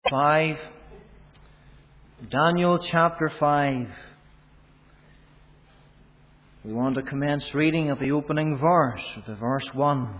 5. Daniel chapter 5. We want to commence reading at the opening verse, at the verse 1.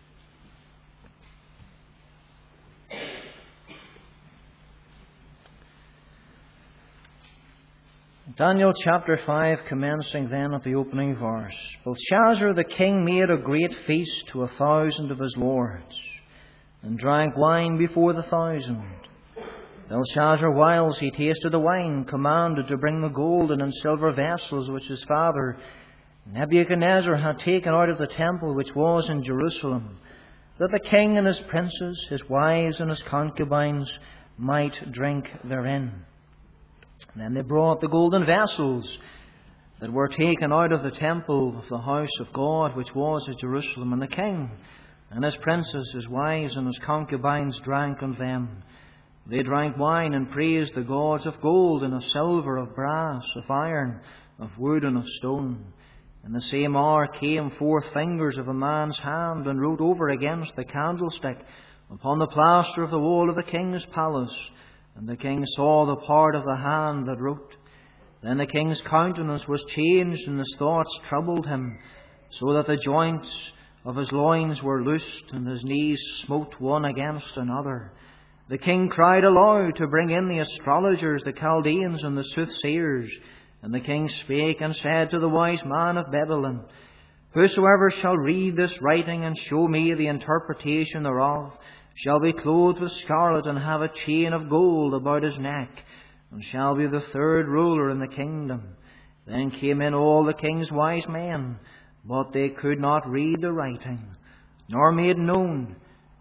Daniel chapter 5, commencing then at the opening verse. Belshazzar the king made a great feast to 1,000 of his lords, and drank wine before the 1,000. Belshazzar, whiles he tasted the wine, commanded to bring the golden and silver vessels which his father Nebuchadnezzar had taken out of the temple which was in Jerusalem, that the king and his princes, his wives and his concubines might drink therein. Then they brought the golden vessels that were taken out of the temple of the house of God which was at Jerusalem, and the king and his princes, his wives and his concubines drank of them. They drank wine and praised the gods of gold and of silver, of brass, of iron, of wood and of stone. In the same hour came forth fingers of a man's hand, and wrote over against the candlestick upon the plaster of the wall of the king's palace. And the king saw the part of the hand that wrote. Then the king's countenance was changed, and his thoughts troubled him, so that the joints of his loins were loosed, and his knees smote one against another. The king cried aloud to bring in the astrologers, the Chaldeans, and the soothsayers. And the king spake and said to the wise man of Babylon, Whosoever shall read this writing and show me the interpretation thereof shall be clothed with scarlet and have a chain of gold about his neck, and shall be the third ruler in the kingdom. Then came in all the king's wise men, but they could not read the writing, nor made known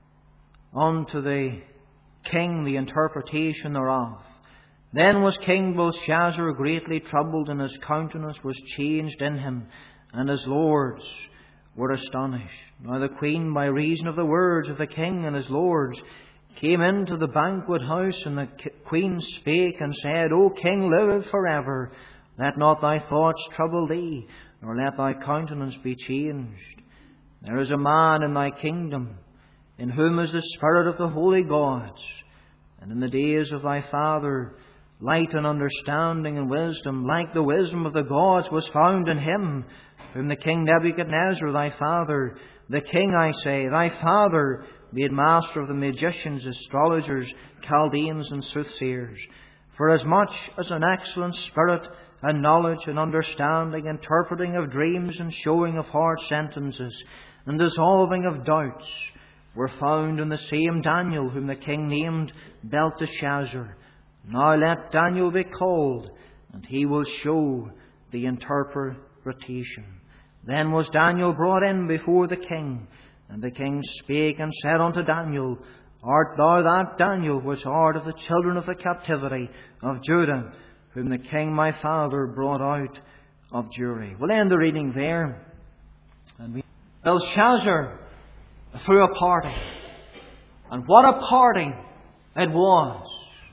unto the king the interpretation thereof. Then was King Belshazzar greatly troubled, and his countenance was changed in him, and his lords were astonished. Now the queen, by reason of the words of the king and his lords, came into the banquet house, and the queen spake and said, O king, live forever. Let not thy thoughts trouble thee, nor let thy countenance be changed. There is a man in thy kingdom, in whom is the spirit of the holy gods. And in the days of thy father, light and understanding and wisdom, like the wisdom of the gods, was found in him, whom the king Nebuchadnezzar, thy father, the king, I say, thy father, made master of the magicians, astrologers, Chaldeans, and soothsayers. For as much as an excellent spirit and knowledge and understanding, interpreting of dreams and showing of hard sentences, and dissolving of doubts, were found in the same Daniel, whom the king named Belteshazzar. Now let Daniel be called, and he will show the interpretation. Then was Daniel brought in before the king, and the king spake and said unto Daniel, Art thou that Daniel which art of the children of the captivity of Judah, whom the king my father brought out of Jewry? We'll end the reading there. Belshazzar threw a party. And what a party it was.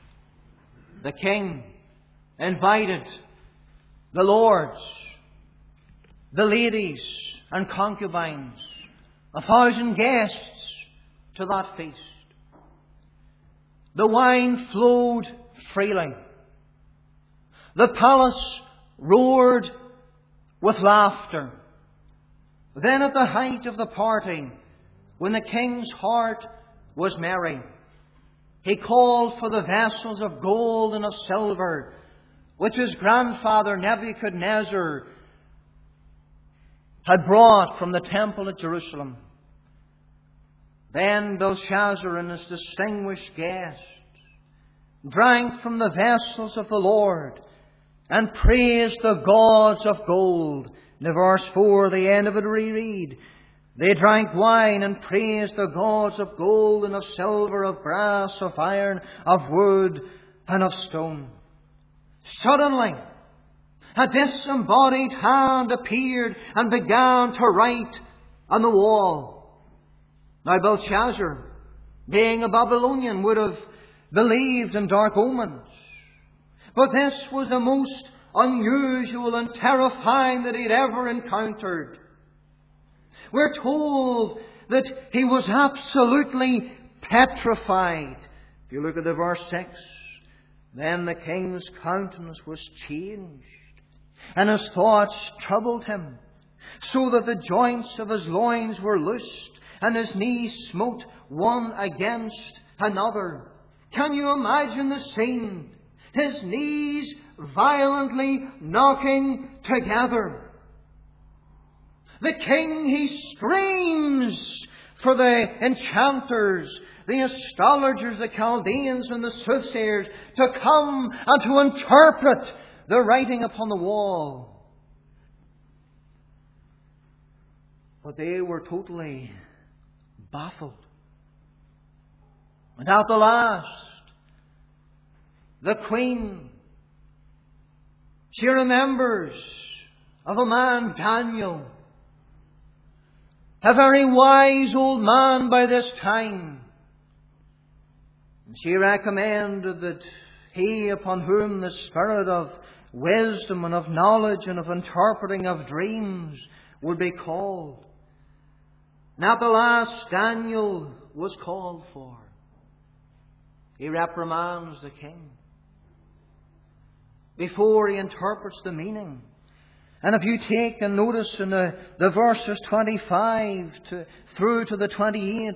The king invited the lords, the ladies and concubines, 1,000 guests to that feast. The wine flowed freely. The palace roared with laughter. Then at the height of the party, when the king's heart was merry, he called for the vessels of gold and of silver, which his grandfather Nebuchadnezzar had brought from the temple at Jerusalem. Then Belshazzar and his distinguished guests drank from the vessels of the Lord and praised the gods of gold. In verse 4, the end of it, we read, They drank wine and praised the gods of gold and of silver, of brass, of iron, of wood, and of stone. Suddenly, a disembodied hand appeared and began to write on the wall. Now Belshazzar, being a Babylonian, would have believed in dark omens. But this was the most unusual and terrifying that he'd ever encountered. We're told that he was absolutely petrified. If you look at the verse 6, then the king's countenance was changed, and his thoughts troubled him, so that the joints of his loins were loosed, and his knees smote one against another. Can you imagine the scene? His knees violently knocking together. The king, he screams for the enchanters, the astrologers, the Chaldeans and the soothsayers to come and to interpret the writing upon the wall. But they were totally baffled. And at the last, the queen, she remembers of a man, Daniel, a very wise old man by this time. And she recommended that he upon whom the spirit of wisdom and of knowledge and of interpreting of dreams would be called. And at the last, Daniel was called for. He reprimands the king before he interprets the meaning. And if you take and notice in the verses 25 through to the 28,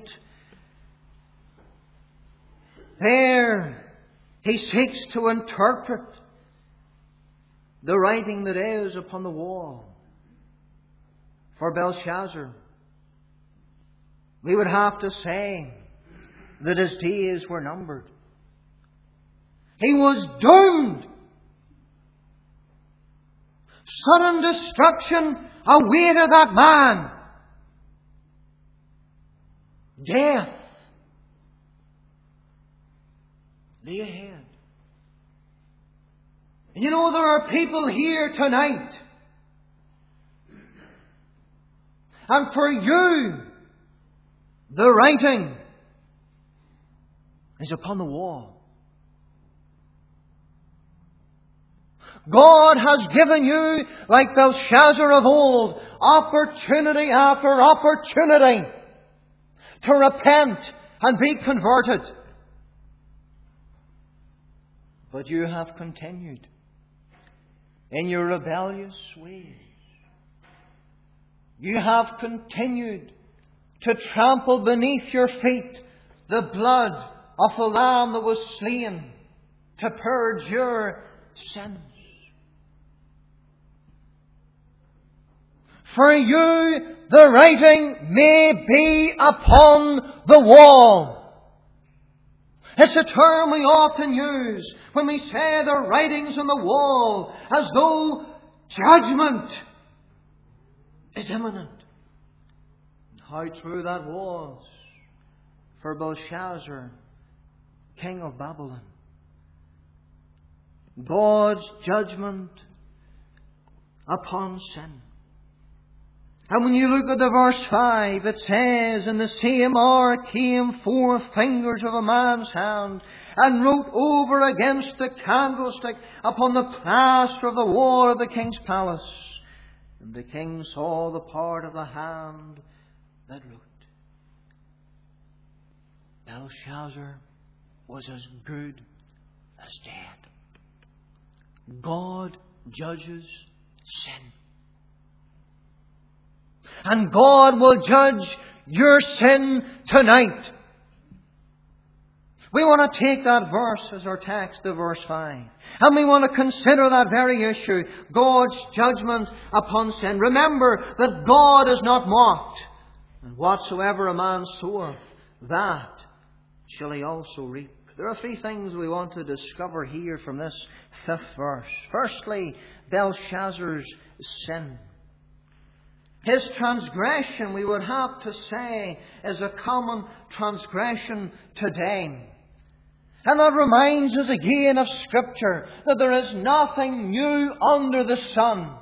there he seeks to interpret the writing that is upon the wall for Belshazzar. We would have to say that his days were numbered. He was doomed. Sudden destruction awaited that man. Death lay ahead. And you know, there are people here tonight, and for you, the writing is upon the wall. God has given you, like Belshazzar of old, opportunity after opportunity to repent and be converted. But you have continued in your rebellious ways. You have continued to trample beneath your feet the blood of the Lamb that was slain to purge your sins. For you, the writing may be upon the wall. It's a term we often use when we say the writing's on the wall, as though judgment is imminent. And how true that was for Belshazzar, king of Babylon. God's judgment upon sin. And when you look at the verse 5, it says, "In the same hour came 4 fingers of a man's hand, and wrote over against the candlestick upon the plaster of the wall of the king's palace. And the king saw the part of the hand that wrote." Belshazzar was as good as dead. God judges sin. And God will judge your sin tonight. We want to take that verse as our text, the verse 5. And we want to consider that very issue, God's judgment upon sin. Remember that God is not mocked. And whatsoever a man soweth, that shall he also reap. There are 3 things we want to discover here from this 5th verse. Firstly, Belshazzar's sin. His transgression, we would have to say, is a common transgression today. And that reminds us again of Scripture, that there is nothing new under the sun.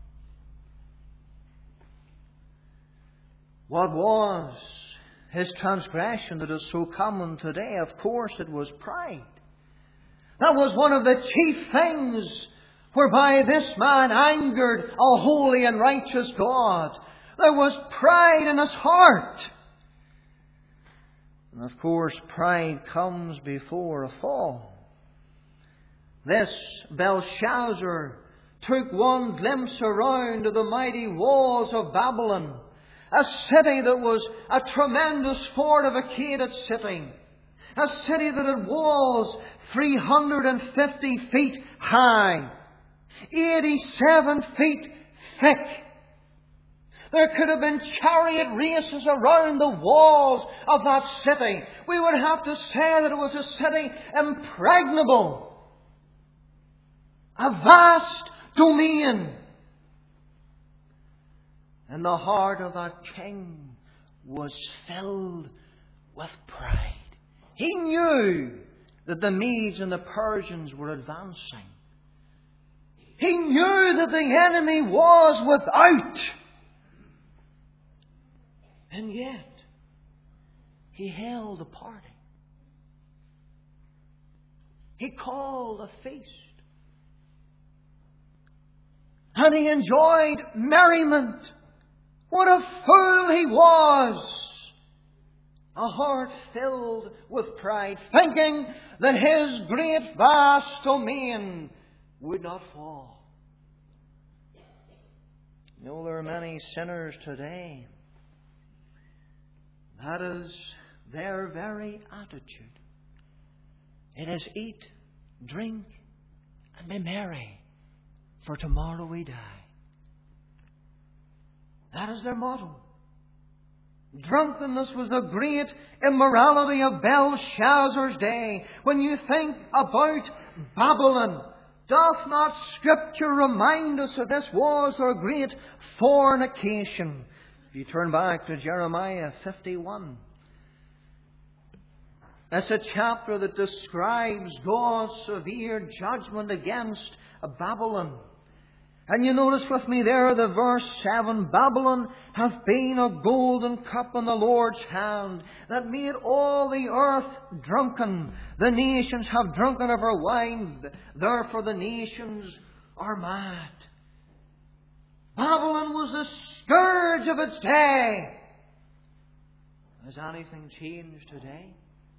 What was his transgression that is so common today? Of course, it was pride. That was one of the chief things whereby this man angered a holy and righteous God. There was pride in his heart. And of course, pride comes before a fall. This Belshazzar took one glimpse around of the mighty walls of Babylon, a city that was a tremendous fortificated city, a city that had walls 350 feet high, 87 feet thick. There could have been chariot races around the walls of that city. We would have to say that it was a city impregnable. A vast domain. And the heart of that king was filled with pride. He knew that the Medes and the Persians were advancing. He knew that the enemy was without. And yet, he held a party. He called a feast. And he enjoyed merriment. What a fool he was! A heart filled with pride, thinking that his great vast domain would not fall. You know, there are many sinners today. That is their very attitude. It is eat, drink, and be merry, for tomorrow we die. That is their motto. Drunkenness was the great immorality of Belshazzar's day. When you think about Babylon, doth not Scripture remind us that this was their great fornication? If you turn back to Jeremiah 51, it's a chapter that describes God's severe judgment against Babylon. And you notice with me there the verse 7, Babylon hath been a golden cup in the Lord's hand, that made all the earth drunken. The nations have drunken of her wine, therefore the nations are mad. Babylon was the scourge of its day. Has anything changed today?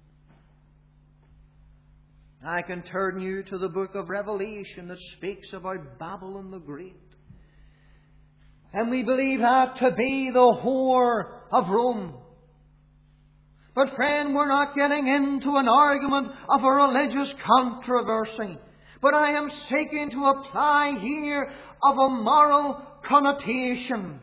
I can turn you to the book of Revelation that speaks about Babylon the Great. And we believe that to be the whore of Rome. But friend, we're not getting into an argument of a religious controversy. But I am seeking to apply here of a moral connotation.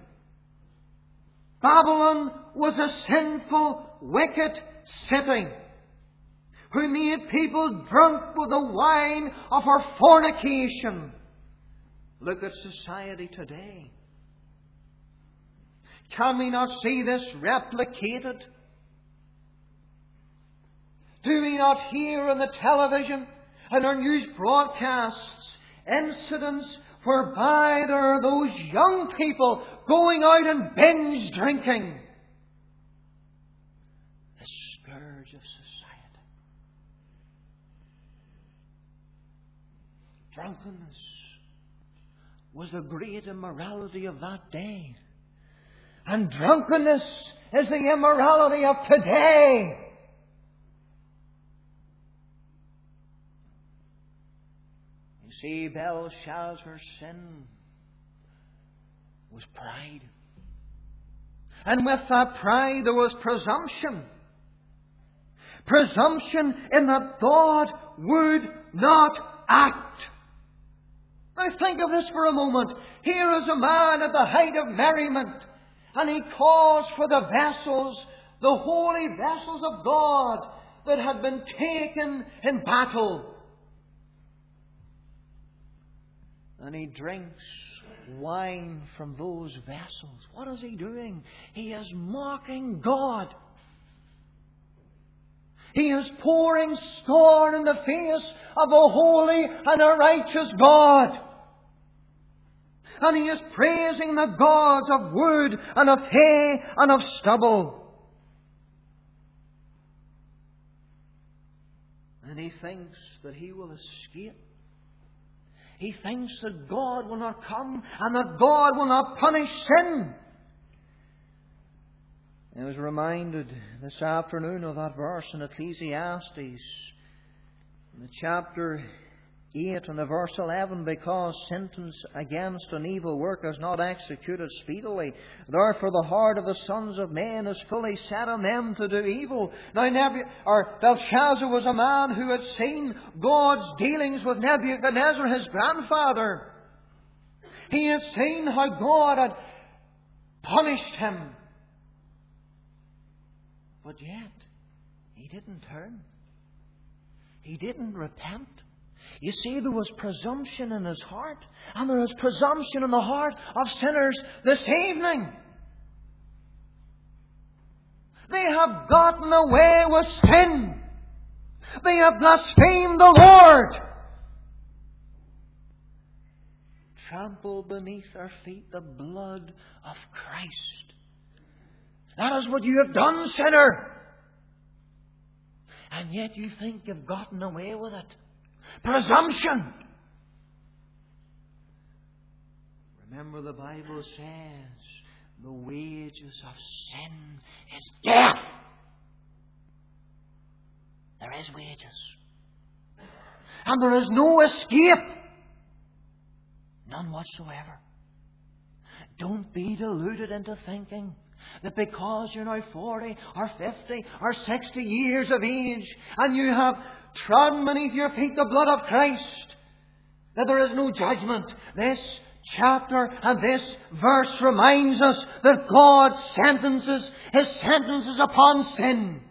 Babylon was a sinful, wicked city who made people drunk with the wine of her fornication. Look at society today. Can we not see this replicated? Do we not hear on the television and our news broadcasts incidents whereby there are those young people going out and binge drinking? The scourge of society. Drunkenness was the great immorality of that day. And drunkenness is the immorality of today. You see, Belshazzar's sin was pride. And with that pride there was presumption. Presumption in that God would not act. Now think of this for a moment. Here is a man at the height of merriment, and he calls for the vessels, the holy vessels of God that had been taken in battle. And he drinks wine from those vessels. What is he doing? He is mocking God. He is pouring scorn in the face of a holy and a righteous God. And he is praising the gods of wood and of hay and of stubble. And he thinks that he will escape. He thinks that God will not come and that God will not punish sin. I was reminded this afternoon of that verse in Ecclesiastes, in the chapter 8 and the verse 11, because sentence against an evil work is not executed speedily, therefore the heart of the sons of men is fully set on them to do evil. Now Belshazzar was a man who had seen God's dealings with Nebuchadnezzar, his grandfather. He had seen how God had punished him. But yet, he didn't turn. He didn't repent. You see, there was presumption in his heart, and there is presumption in the heart of sinners this evening. They have gotten away with sin. They have blasphemed the Lord. Trampled beneath their feet the blood of Christ. That is what you have done, sinner. And yet you think you've gotten away with it. Presumption. Remember, the Bible says the wages of sin is death. There is wages. And there is no escape. None whatsoever. Don't be deluded into thinking that because you're now 40 or 50 or 60 years of age and you have trodden beneath your feet the blood of Christ, that there is no judgment. This chapter and this verse reminds us that God sentences His sentences upon sin.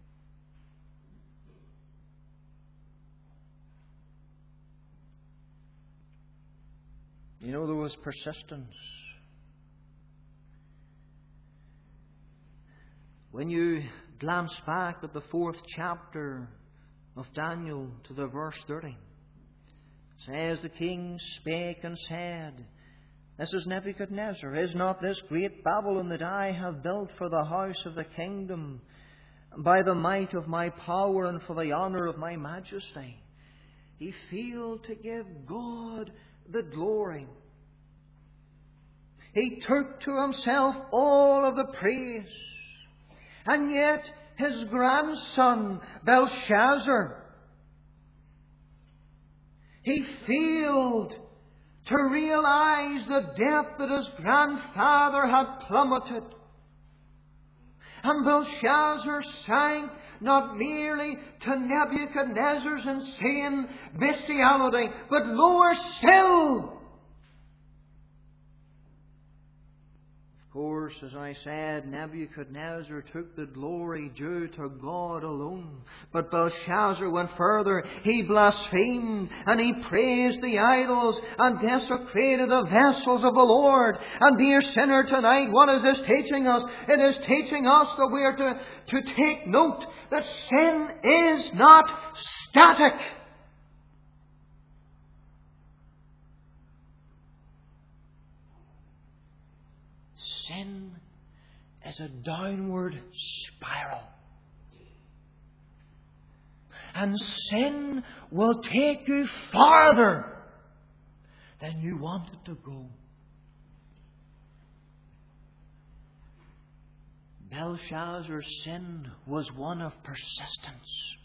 You know, there was persistence. When you glance back at the 4th chapter of Daniel to the verse 30, it says, the king spake and said, this is Nebuchadnezzar, is not this great Babylon that I have built for the house of the kingdom by the might of my power and for the honour of my majesty? He failed to give God the glory. He took to himself all of the praise. And yet his grandson, Belshazzar, he failed to realize the depth that his grandfather had plummeted. And Belshazzar sank not merely to Nebuchadnezzar's insane bestiality, but lower still. Of course, as I said, Nebuchadnezzar took the glory due to God alone. But Belshazzar went further. He blasphemed and he praised the idols and desecrated the vessels of the Lord. And dear sinner, tonight, what is this teaching us? It is teaching us that we are to take note that sin is not static. Sin is a downward spiral. And sin will take you farther than you want it to go. Belshazzar's sin was one of persistence.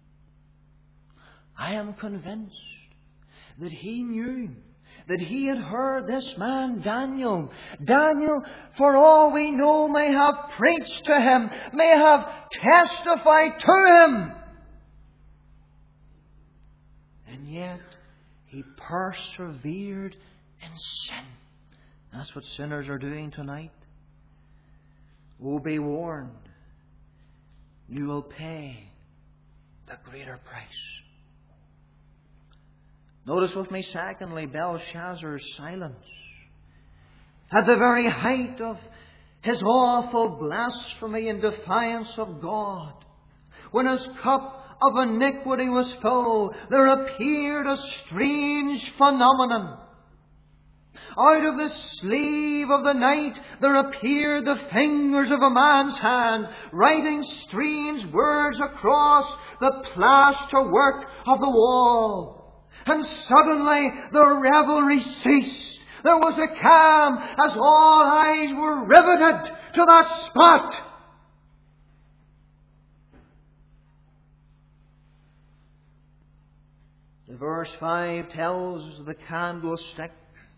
I am convinced that he knew that he had heard this man Daniel. Daniel, for all we know, may have preached to him, may have testified to him. And yet, he persevered in sin. That's what sinners are doing tonight. Oh, be warned. You will pay the greater price. Notice with me, secondly, Belshazzar's silence. At the very height of his awful blasphemy and defiance of God, when his cup of iniquity was full, there appeared a strange phenomenon. Out of the sleeve of the night there appeared the fingers of a man's hand, writing strange words across the plasterwork of the wall. And suddenly the revelry ceased. There was a calm as all eyes were riveted to that spot. Verse 5 tells us the candlestick.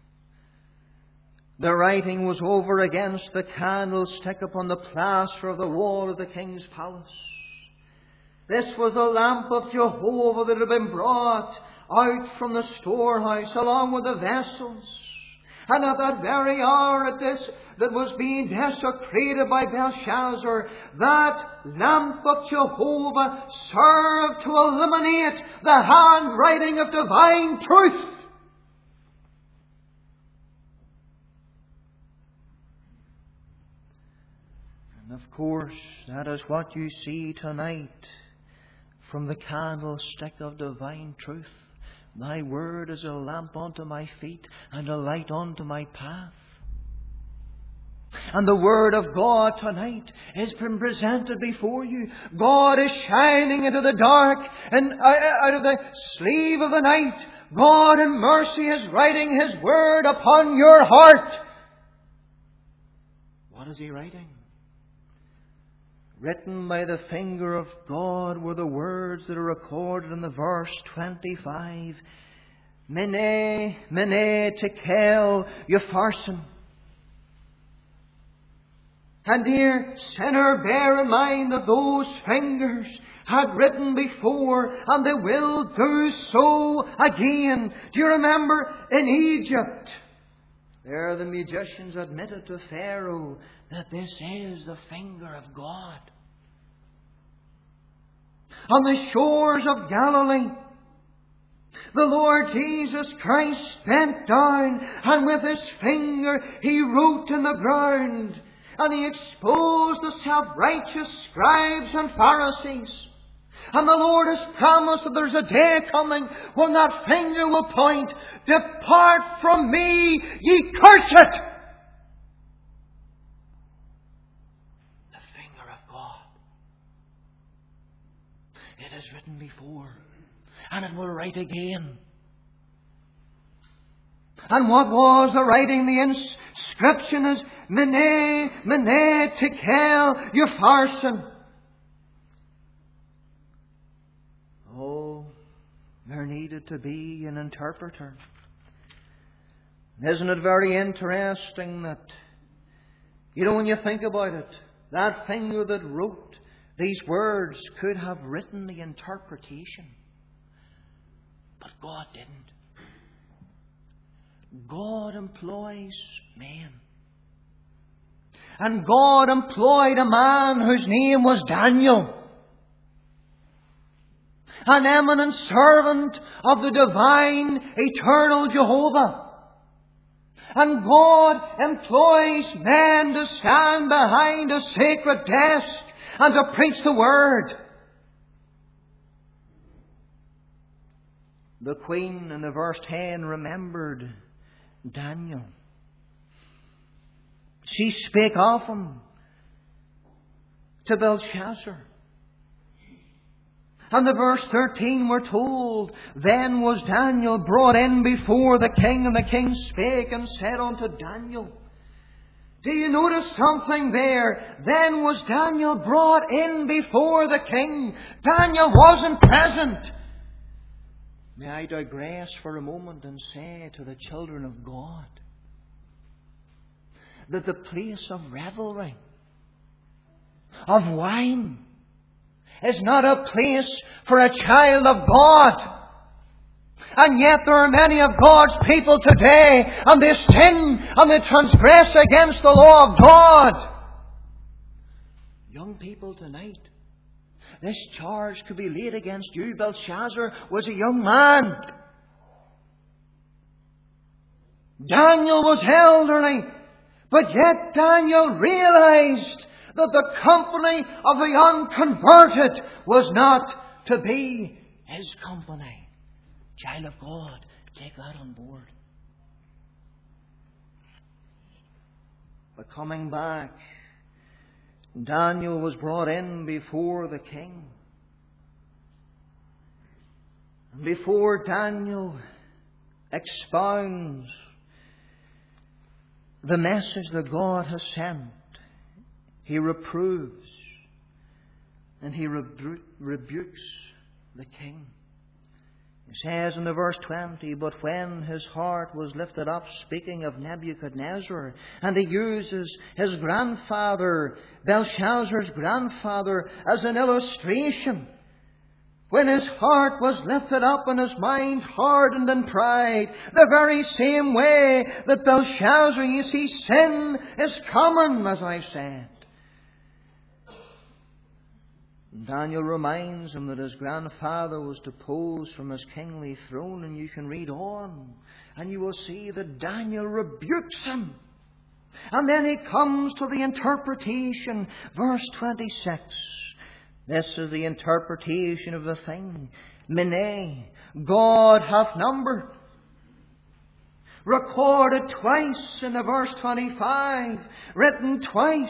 The writing was over against the candlestick upon the plaster of the wall of the king's palace. This was the lamp of Jehovah that had been brought out from the storehouse along with the vessels. And at that very hour that was being desecrated by Belshazzar, that lamp of Jehovah served to illuminate the handwriting of divine truth. And of course, that is what you see tonight from the candlestick of divine truth. Thy word is a lamp unto my feet and a light unto my path. And the Word of God tonight has been presented before you. God is shining into the dark and out of the sleeve of the night. God in mercy is writing His Word upon your heart. What is He writing? Written by the finger of God were the words that are recorded in the verse 25. Mene, mene, tekel, upharsin. And dear sinner, bear in mind that those fingers had written before, and they will do so again. Do you remember in Egypt? There the magicians admitted to Pharaoh that this is the finger of God. On the shores of Galilee, the Lord Jesus Christ bent down, and with His finger He wrote in the ground. And He exposed the self-righteous scribes and Pharisees. And the Lord has promised that there's a day coming when that finger will point, Depart from me, ye cursed! The finger of God. It is written before, and it will write again. And what was the writing? The inscription is Mene, mene, tekel, upharsin. Oh, there needed to be an interpreter. Isn't it very interesting that, when you think about it, that finger that wrote these words could have written the interpretation. But God didn't. God employs men. And God employed a man whose name was Daniel, an eminent servant of the divine, eternal Jehovah. And God employs men to stand behind a sacred desk and to preach the Word. The queen in the verse 10 remembered Daniel. She spake of him to Belshazzar. And the verse 13 we're told, Then was Daniel brought in before the king, and the king spake and said unto Daniel. Do you notice something there? Then was Daniel brought in before the king. Daniel wasn't present. May I digress for a moment and say to the children of God that the place of revelry, of wine, is not a place for a child of God. And yet there are many of God's people today, and they sin and they transgress against the law of God. Young people tonight, this charge could be laid against you. Belshazzar was a young man. Daniel was elderly. But yet Daniel realized that the company of the unconverted was not to be his company. Child of God, take that on board. But coming back, Daniel was brought in before the king. And before Daniel expounds the message that God has sent, he reproves and he rebukes the king. He says in the verse 20, but when his heart was lifted up, speaking of Nebuchadnezzar, and he uses his grandfather, Belshazzar's grandfather, as an illustration. When his heart was lifted up and his mind hardened in pride, the very same way that Belshazzar, you see, sin is common, as I said. Daniel reminds him that his grandfather was deposed from his kingly throne, and you can read on, and you will see that Daniel rebukes him. And then he comes to the interpretation, verse 26. This is the interpretation of the thing. Mene, God hath numbered. Recorded twice in the verse 25, written twice.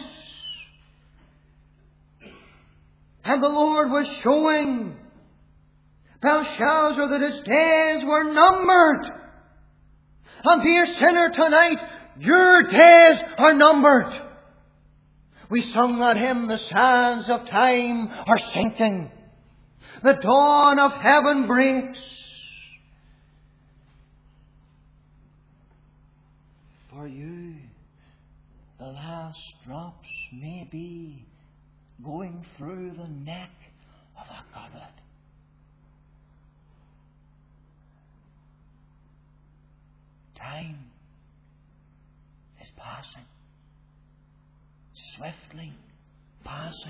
And the Lord was showing Belshazzar that his days were numbered. And dear sinner, tonight, your days are numbered. We sung that hymn, the sands of time are sinking. The dawn of heaven breaks. For you, the last drops may be going through the neck of a goblet. Time is passing. Swiftly passing.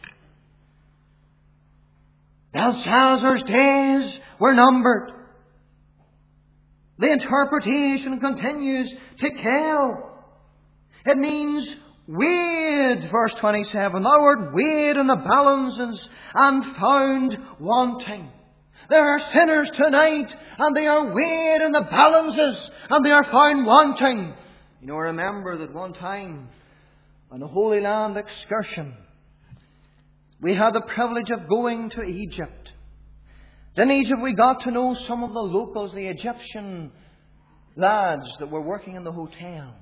Belshazzar's days were numbered. The interpretation continues, tekel. It means weighed, verse 27. Thou art weighed in the balances and found wanting. There are sinners tonight, and they are weighed in the balances, and they are found wanting. You know, remember that one time on the Holy Land excursion, we had the privilege of going to Egypt. In Egypt we got to know some of the locals, the Egyptian lads that were working in the hotel.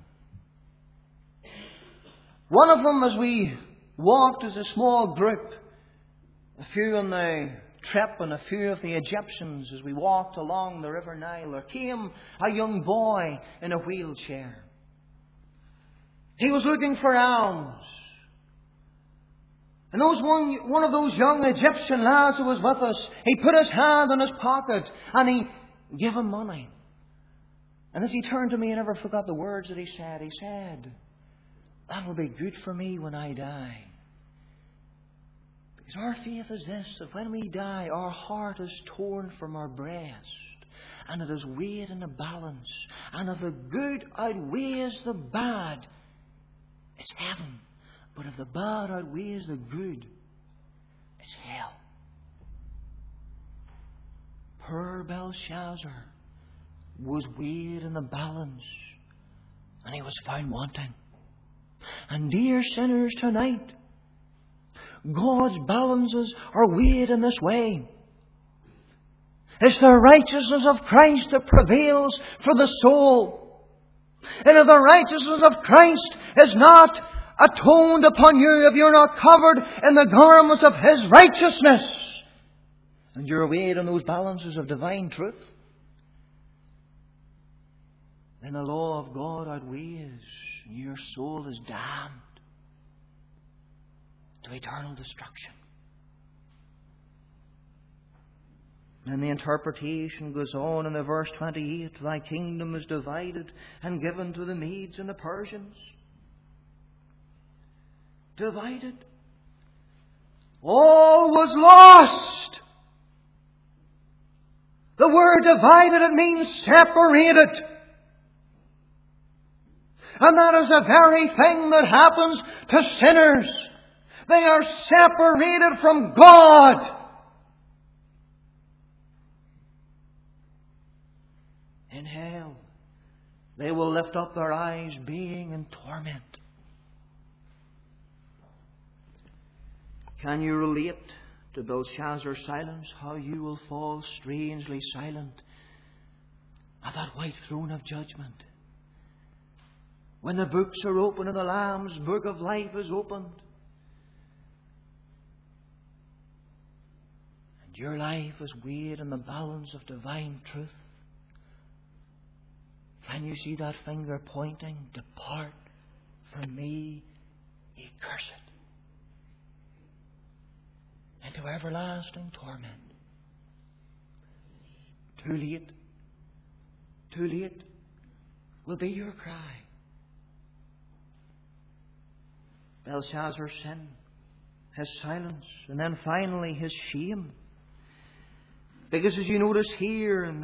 One of them, as we walked as a small group, a few on the trip and a few of the Egyptians, as we walked along the River Nile, there came a young boy in a wheelchair. He was looking for alms. And one of those young Egyptian lads who was with us, he put his hand in his pocket and he gave him money. And as he turned to me, I never forgot the words that he said. He said, "That'll be good for me when I die." Because our faith is this, that when we die, our heart is torn from our breast, and it is weighed in a balance. And if the good outweighs the bad, it's heaven. But if the bad outweighs the good, it's hell. Poor Belshazzar was weighed in the balance, and he was found wanting. And dear sinners, tonight, God's balances are weighed in this way. It's the righteousness of Christ that prevails for the soul. And if the righteousness of Christ is not atoned upon you, if you're not covered in the garments of His righteousness, and you're weighed in those balances of divine truth, then the law of God outweighs, and your soul is damned to eternal destruction. And the interpretation goes on in the verse 28, "Thy kingdom is divided and given to the Medes and the Persians." Divided. All was lost. The word divided, it means separated. And that is the very thing that happens to sinners. They are separated from God. In hell, they will lift up their eyes being in torment. Can you relate to Belshazzar's silence? How you will fall strangely silent at that white throne of judgment. When the books are opened and the Lamb's book of life is opened, and your life is weighed in the balance of divine truth, can you see that finger pointing? Depart from me, ye cursed, into everlasting torment. Too late. Too late will be your cry. Belshazzar's sin, his silence, and then finally his shame. Because as you notice here in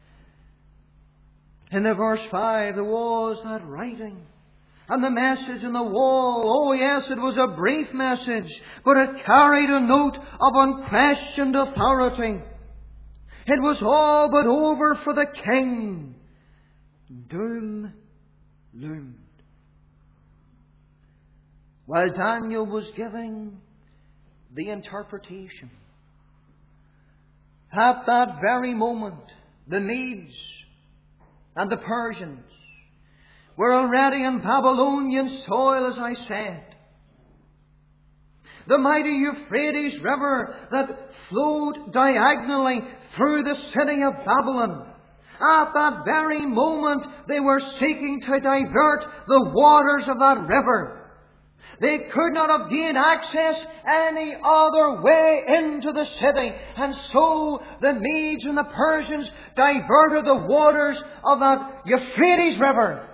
the verse 5, there was that writing. And the message on the wall, oh yes, it was a brief message, but it carried a note of unquestioned authority. It was all but over for the king. Doom loomed. While Daniel was giving the interpretation, at that very moment, the Medes and the Persians were already in Babylonian soil, as I said. The mighty Euphrates River that flowed diagonally through the city of Babylon. At that very moment, they were seeking to divert the waters of that river. They could not have gained access any other way into the city. And so the Medes and the Persians diverted the waters of that Euphrates River.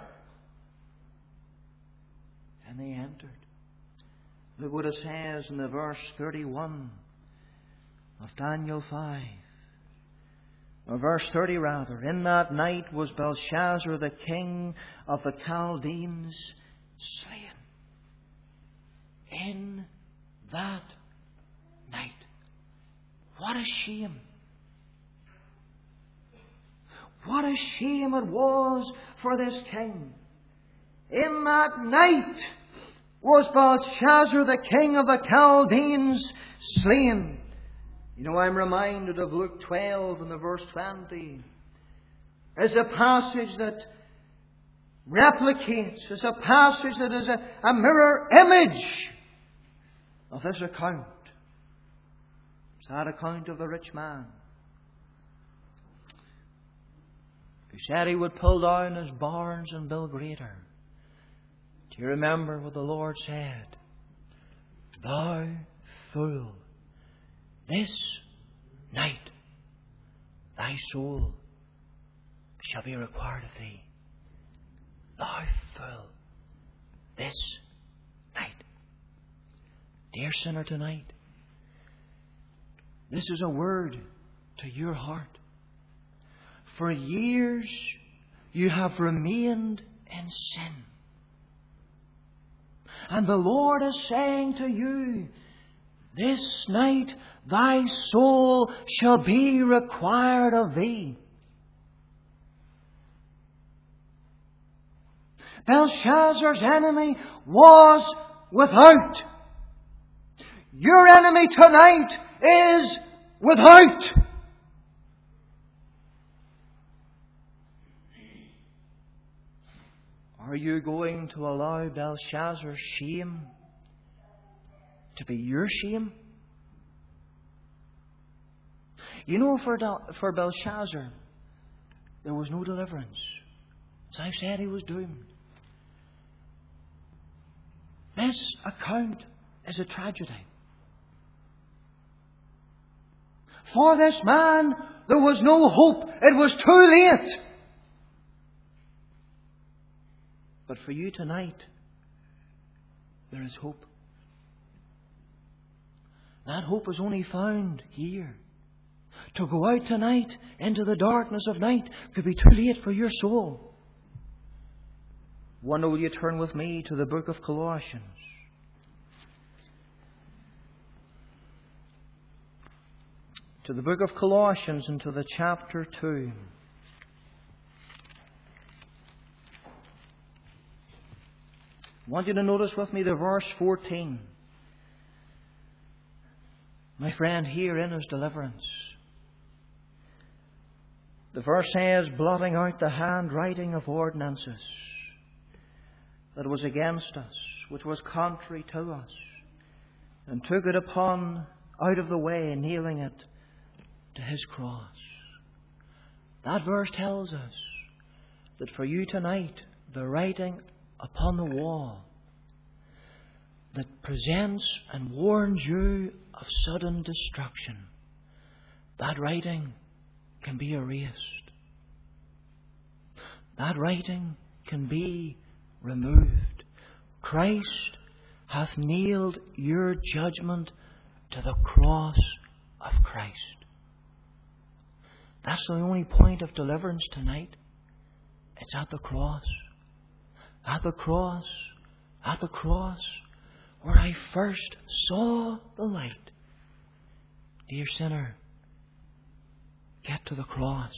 And they entered. Look what it says in the verse 31 of Daniel 5. Or verse 30 rather. In that night was Belshazzar, the king of the Chaldeans, slain. In that night. What a shame. What a shame it was for this king. In that night was Belshazzar, the king of the Chaldeans, slain. You know, I'm reminded of Luke 12 and the verse 20. As a passage that replicates, as a passage that is a mirror image of this account. It's that account of the rich man who said he would pull down his barns and build greater. Do you remember what the Lord said? Thou fool, this night thy soul shall be required of thee. Thou fool, this night. Dear sinner, tonight, this is a word to your heart. For years you have remained in sin. And the Lord is saying to you, this night thy soul shall be required of thee. Belshazzar's enemy was without. Your enemy tonight is without. Are you going to allow Belshazzar's shame to be your shame? You know, for Belshazzar, there was no deliverance. As I've said, he was doomed. This account is a tragedy. For this man, there was no hope. It was too late. But for you tonight, there is hope. That hope is only found here. To go out tonight into the darkness of night could be too late for your soul. Wonder, will you turn with me to the book of Colossians? To the book of Colossians and to the chapter 2. I want you to notice with me the verse 14. My friend, herein is deliverance. The verse says, blotting out the handwriting of ordinances that was against us, which was contrary to us, and took it upon out of the way, nailing it to His cross. That verse tells us that for you tonight, the writing upon the wall that presents and warns you of sudden destruction, that writing can be erased. That writing can be removed. Christ hath nailed your judgment to the cross of Christ. That's the only point of deliverance tonight. It's at the cross. At the cross. At the cross where I first saw the light. Dear sinner, get to the cross.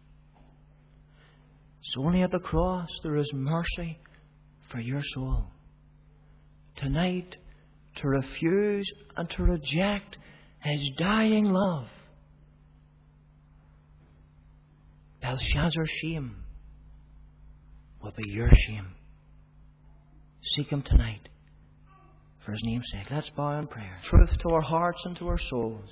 It's only at the cross there is mercy for your soul. Tonight, to refuse and to reject His dying love, Belshazzar's shame will be your shame. Seek Him tonight for His name's sake. Let's bow in prayer. Truth to our hearts and to our souls.